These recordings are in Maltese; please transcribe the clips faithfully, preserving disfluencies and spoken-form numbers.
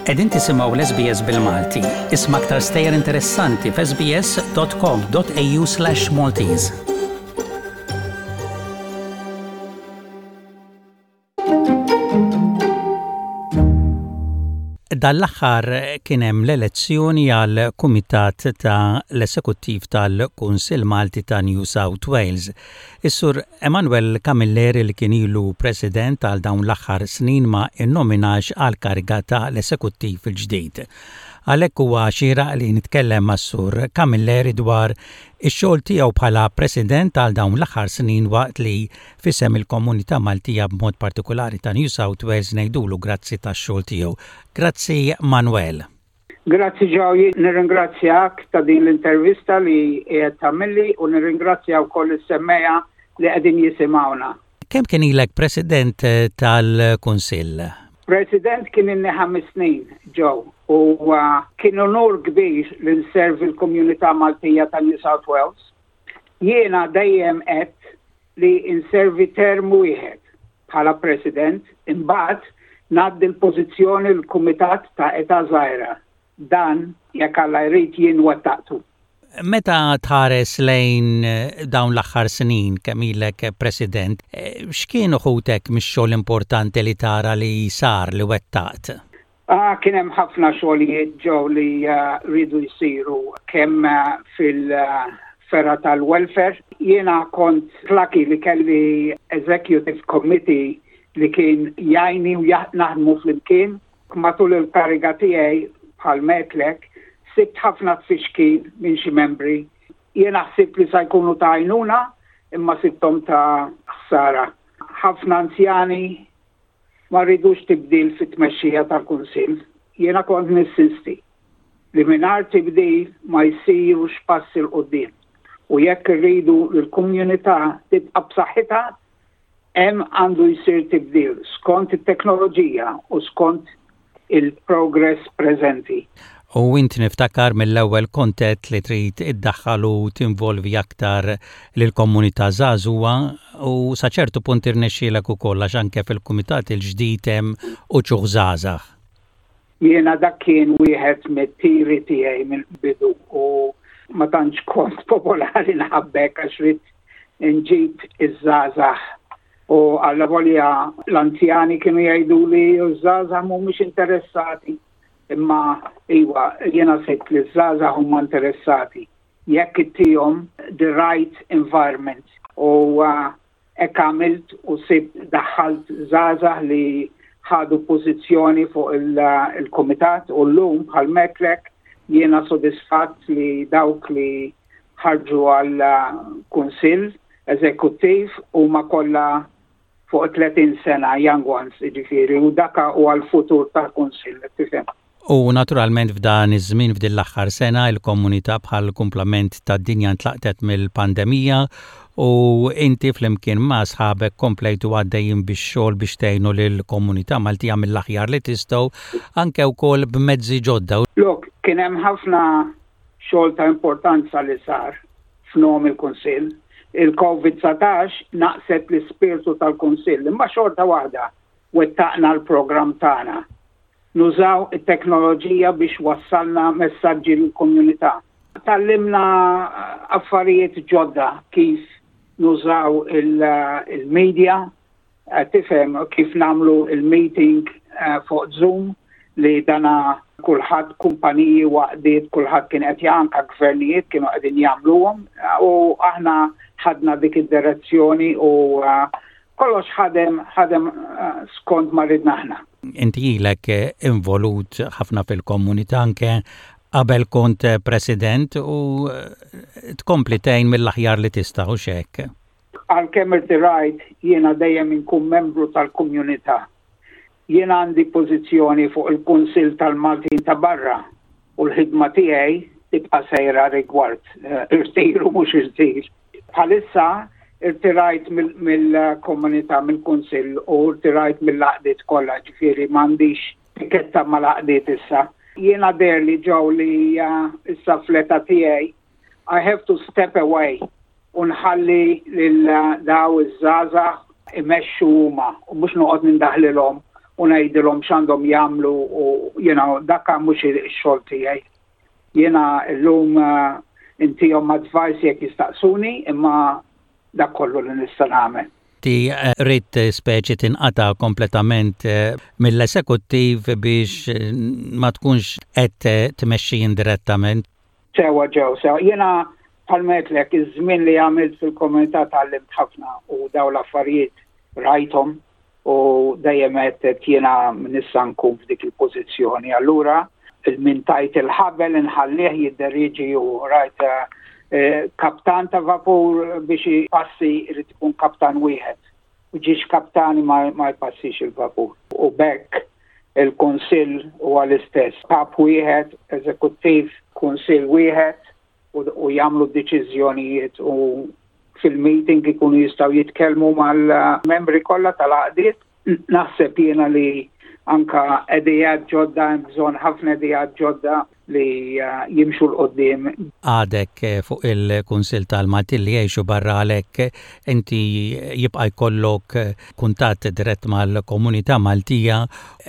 Qegħdin tisimgħu l-S B S bil-Malti. Isma' aktar stejjer interessanti f s b s dot com dot a u slash Maltese. Dal-aħħar kien hemm l-elezzjoni għal kumitat ta' l-Esekuttiv tal-Kunsill Malti ta' New South Wales. Is-Sur Emanuel Camilleri li kien ilu President għal dawn l-aħħar snin ma innominax għal kariga ta' l-Esekuttiv il-ġdid. Għalhekk huwa xieraq li nitkellem mas-Sur Camilleri dwar ix-xogħol tiegħu bħala President għal dawn l-aħħar snin waqt li fisem il-komunità Maltija b'mod partikolari ta' New South Wales ngħidulu grazzi tax-xogħol tiegħu. Grazzi Manuel. Grazzi Ġawi, nirringrazzjak ta' din l-intervista li qiegħed tagħmilli u nirringrazzja wkoll is-semmejja li qegħdin jisimgħuna. Kemm kien ilek President tal-Kunsill? President kien inni ħames snin ġew u uh, kien onur kbir li nservi l-komunità Maltija ta' New South Wales. Jiena dejjem qed li nservi term wieħed bħala President, imbagħad ngħaddi l-pożizzjoni l-Kumitat ta' età żgħira. Dan jekk Alla jrid jien wettaqtu. Meta tħares lejn dawn l-aħħar snin kemm ilek President, x'kienu ħutek mix-xogħol importanti li tara li sar li wettaqt? Ah, kien hemm ħafna xogħlijiet ġew li rridu jsiru kemm fil-ferra tal-welfare. Jiena kont lucky li kelli Executive Committee li kien jgħinni u naħdmu flimkien. Matul il-kariga tiegħi bħal metlek sibt ħafna tfixkil minn xi membri. Jiena ħsibt li se jkunu ta' għajnuna imma sibthom ta' ħsara. Ħafna anzjani ma rridux tibdil fit-tmexxija tal-Kunsill. Jiena kont nissisti li mingħajr tibdil ma jsirux passi l qudiem. U jekk irridu l-komunità tibqa' b'saħħitha, hemm għandu jsir tibdil skont it-teknoloġija u skont il-progress preżenti. U inti niftakar mill-ewwel kontet li trid iddaħħal u tinvolvi aktar lill-komunità żagħżugħa u sa ċertu punt irnexxielek ukoll għax anke fil-kumitat il-ġdid hemm uċuħ żgħażagħ. Jiena dak kien wieħed mit-tiri tiegħi mill-bidu u ma tantx kont popolari nħabbek għax rid nġib iż-żgħażagħ. U alla volja l-anzjani kienu jgħiduli ż-żgħażagħ mhumiex interessati. Imma iwa jiena sibt li żgħażagħ huma interessati jekk ittihom the right environment u hekk għamilt u sibt daħħalt żgħażagħ li ħadu pożizzjoni fuq il-kumitat u llum bħal metlek jiena sodisfatt li dawk li ħarġu għal kunsill eżekuttiv huma kollha fuq tletin sena young ones jiġifieri u dak huwa l-futur tal-kunsill tifhem. U naturalment f'dan iż-żmien f'din l-aħħar sena il-komunità bħal kumplament tad-dinja ntlaqtet mill-pandemija u inti flimkien ma' sħabek komplejtu għaddejjin bix-xogħol biex tgħinu lill-komunità Maltija mill-aħjar li tistgħu anke wkoll b'mezzi ġodda. Look, kien hemm ħafna xogħol ta' importanza li sar f'nom il-Kunsill. Il-COVID satax naqset l-ispirtu tal-Kunsill, imma xorta waħda wettaqna l-programm tagħna. Nużaw it-teknoloġija biex wassalna messaġġi l-komunità. Tallimna affarijiet ġodda kif nużaw il-media, tifhem kif namlu il-meeting fuq Zoom li dana kulħadd kumpaniji waqdiet kulħadd kien qed anke gvernijiet kienu qegħdin jagħmluhom u aħna ħadna dik id-direzzjoni u kollox ħadem ħadem skont ma ridna aħna. Inti ilek involut ħafna fil-komunità anke qabel kont President u tkompli tgħin mill-aħjar li tista' u x'hekk. Għalkemm irtirajt jiena dejjem inkun membru tal-komunità. Jiena għandi pożizzjoni fuq il-Kunsill tal-Maltin ta' barra u l-ħidma tiegħi tibqa' sejra rigward irtiru mhux irtir. Bħalissa irtirajt mill-komunità mill-Kunsill u irtirajt mill-laqdiet kollha ġifieri m'għandix tiketta ma' laqdiet issa. Jiena der li ġew li issa fl-età tiegħi I have to step away u nħalli lil daw iż-żgħażagħ imexxu huma u mhux noqgħod nindaħlilhom u ngħidilhom x'għandhom jagħmlu u you know dak mhux ix-xogħol tiegħi. Jiena llum intihom advice jekk jistaqsuni imma dak kollu li nista' nagħmel. Ti rrid speċi tinqata' kompletament mill-eżekuttiv biex ma tkunx qed tmexxi indirettament. Sewa ġew, sewa. Jiena bħalmetlek iż-żmien li għamilt fil-komunità tgħallimt ħafna u dawn l-affarijiet rajthom u dejjem qed jiena nista' nkun f'dik il-pożizzjoni. Allura il-min tajt il-ħabel inħallih jidderriġi u rajt kaptan ta' vapur biex jpassi irid ikun kaptan wieħed. U ġiex kaptani ma jpassix il-vapur. U bekk il-kunsill huwa l-istess. Kap wieħed, eżekuttiv, kunsill wieħed u jagħmlu deċiżjonijiet u fil-meeting ikunu jistgħu jitkellmu mal-membri kollha tal-għaqdiet. Naħseb jiena li anka edijat ġodda, bżon ħafna edijat ġodda li jimxu l-qoddim. Għadek fuq il-Kunsil tal-Malti li jgħixu barra għalek, inti jibqa jkollok kuntat dirett mal-komunità Maltija,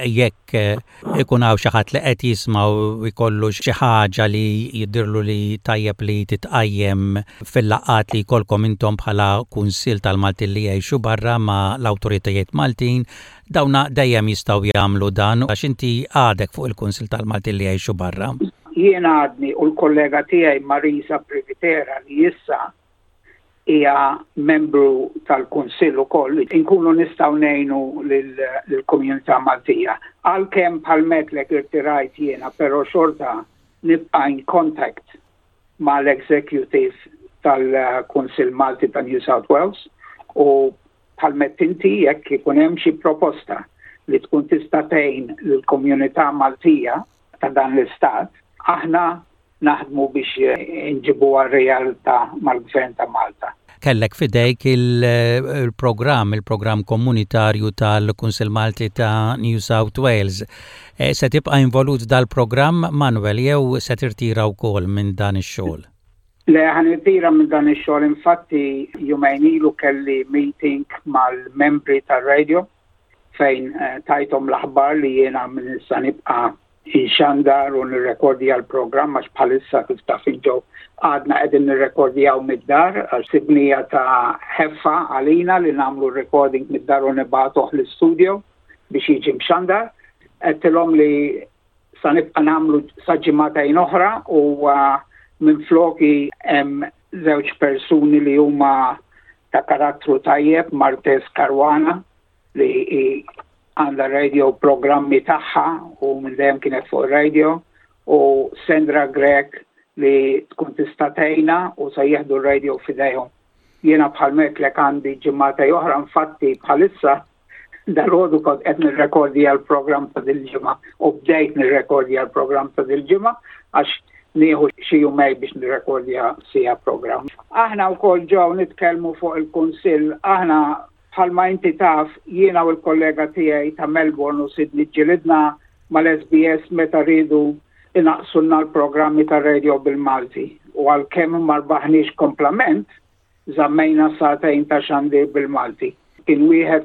jekk ikun hawn xi ħadd li qed jismaw jkollu xi ħaġa li jidhirlu li tajjeb li titqajjem fil-laqgħat li jkollkom intom bħala Kunsil tal-Malti li jgħixu barra ma' l-awtoritajiet Maltin, dawna dejjem jistgħu jagħmlu dan għax inti għadek fuq il-Kunsil tal-Malti li jgħixu barra. Jiena għadni u l-kollega tiegħi Marisa Privitera li issa hija membru tal-Kunsill ukoll inkunu nistgħu ngħinu lill-komunità Maltija. Għalkemm bħalmetlek irtirajt jiena, però xorta nibqa' in contact mal-executive tal-Kunsill Malti ta' New South Wales u bħalmet inti jekk ikun hemm xi proposta li tkun tista' tgħin lill-komunità Maltija ta' dan l-istat, aħna naħdmu biex inġibu għal-realtà mal-Gvern ta' Malta. Kellek fidejk il-programm, il-programm komunitarju tal-Kunsill Malti ta' New South Wales. Se tibqa' involut dal-programm, Manuel, jew se tirtira wkoll minn dan ix-xogħol? Le ħanirtira minn dan ix-xogħol, infatti jumejn ilu kelli meeting mal-membri tar-radio fejn tajthom l-aħbar li jiena minn issa nibqa' inxandar u nirrekordja l-programm għax bħalissa kif taf inġew għadna qegħdin nirrekordjaw mid-dar għal sibnija ta' ħeffa għalina li nagħmlu recording mid-dar u nibagħtuh l-istudio biex jiġi mxandar. Qedtilhom li sa nibqa' nagħmlu sa ġimagħtejn oħra u minn floki hemm żewġ persuni li huma ta' karattru tajjeb, Martes Karwana li għandha radio programmi tagħha u minn dejjem kienet fuq radio u Sandra Grek li tkun tista' tgħinna u se jieħdu r-radio f'idejhom. Jiena bħalmetlek għandi ġimgħatej oħra infatti bħalissa dalgħodu kont qed nirrekordja l-programm ta' dil-ġimgħa u bdejt nirrekordja l-programm ta' dil-ġimgħa għax nieħu xi jumej biex nirrekordja sija programm. Aħna wkoll ġew nitkellmu fuq il-Kunsill, aħna bħalma inti taf jiena u l-kollega tiegħi ta' Melbourne u Sydney ġilidna mal-S B S meta rridu inaqsulna l-programmi ta' radio bil-Malti u għalkemm ma rbaħniex komplement żammejna satejn ta' xandir bil-Malti. Kien wieħed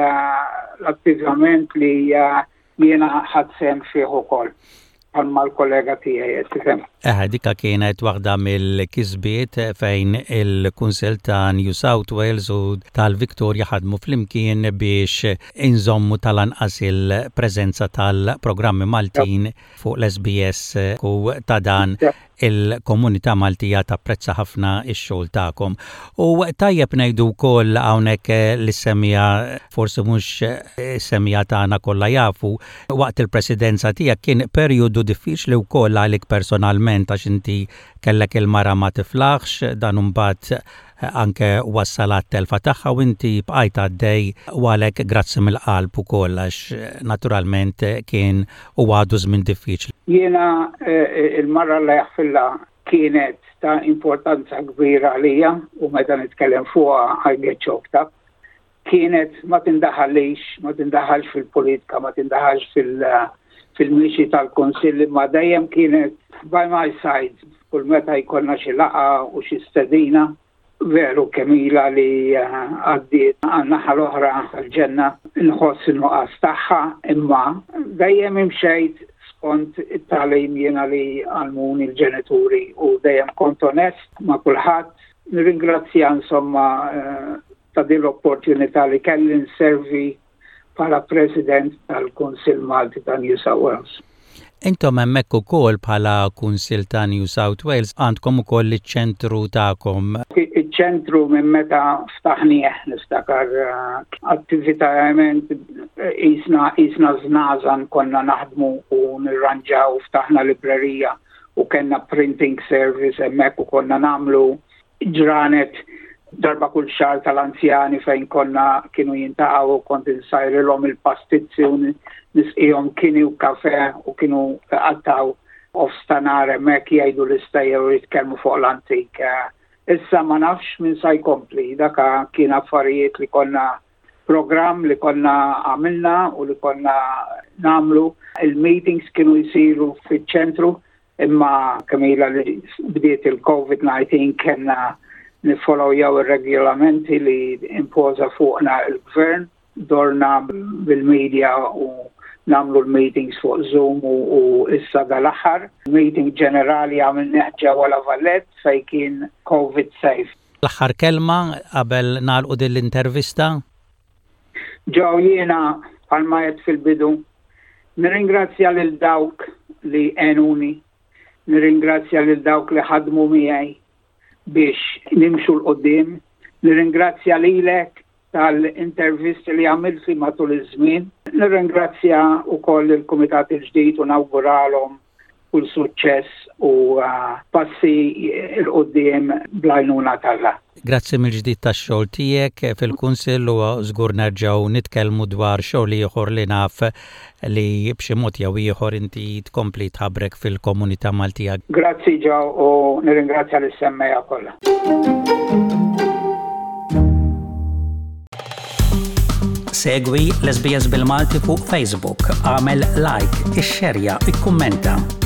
mill-attivament li jiena ħadd sehem fih ukoll bħalma l-kollega tiegħi tifhem. Eh, dika kienet waħda mill-kisbiet fejn il-Kunsill ta' New South Wales u tal-Victoria ħadmu flimkien biex inżommu tal-anqas il-preżenza tal-programmi Maltin fuq l-S B S u ta' dan il-komunità Maltija tapprezza ħafna ix-xogħol tagħkom. U tajjeb ngħidu wkoll hawnhekk li semmija forsi mhux semmija tagħna kollha jafu waqt il-presidenza tiegħek kien perjodu diffiċli wkoll għalik personalment għax inti kellek il-mara ma tiflaħx dan imbagħad anke wassal għat-telfa tagħha u inti bqajt għaddej u għalhekk grazzi mill-qalb ukoll għax naturalment kien u għadu żmien diffiċli. Jiena il-marra li jaħfilha kienet ta' importanza kbira għalija u meta nitkellem fuqha I get choked up. Kienet ma tindaħalix, ma tindaħalx fil-politika, ma tindaħalx fil- fil-mixi tal-Kunsill ma dejjem kienet by my side kull meta jkollna xi laqa u xi stedina veru kemila li għaddiet għan-naħa l-oħra tal-ġenna nħoss in-nuqqas tagħha, imma dejjem imxejt skont it-tagħlim jiena li għallmuni l-ġenituri u dejjem kont onest ma' kulħadd. Nirringrazzja insomma ta' din l-opportunità li kelli nservi bħala President tal-Kunsill Malti ta' New South Wales. Intom hemmhekk ukoll bħala Kunsill ta' New South Wales għandkom ukoll iċ-ċentru tagħkom. Iċ-ċentru minn meta ftaħnieh niftakar attivitament isna isna żnazan konna naħdmu u nirranġaw ftaħna librerija u kellna printing service hemmhekk u konna nagħmlu ġranet darba kull xahar tal-anzjani fejn konna kienu jintaqgħu kont insajrilhom il-pastizzi u nisqihom kini u kafe u kienu għattaw ofstanar hemmhekk jgħidu l-istejjer u jitkellmu fuq l-antik. Issa ma nafx min sa jkompli, daka kien affarijiet li konna programm li konna għamilna u li konna namlu. Il-meetings kienu jsiru fiċ-ċentru imma Kamila li bdiet il-COVID nineteen kellna nifollow jew ir-regolamenti li impoża fuqna il-gvern, dorna bil-medja u namlu l-meetings fuq Zoom u, u issa dal-aħħar. Meeting ġenerali għamilna ġewwa La Vallette fejn kien COVID safe. L-aħħar kelma qabel nagħlqu din l-intervista? Ġew jiena bħalma qed fil-bidu. Nirringrazzja lil dawk li għenuni, nirringrazzja lil dawk li ħadmu miegħi biex nimxu l-qoddim. Nirringrazzja lilek tal-intervisti li għamilti matul iż-żmien. Nirringrazzja wkoll il-Kumitat il-ġdid u nawguralhom kull suċċess u uh, passi l-qoddim bl-għajnuna tal-Alla. Grazzi mill-ġdid tax-xogħol tiegħek fil-Kunsill u żgur nerġgħu nitkellmu dwar xogħol ieħor li naf li b'xi mod jew ieħor inti tkompli tħabbrek fil-komunità Maltija. Grazzi ġew u nirringrazzja lis-semmejja kollha. Segwi l-S B S bil-Malti fuq Facebook, għamel like, ixxerja, ikkummenta.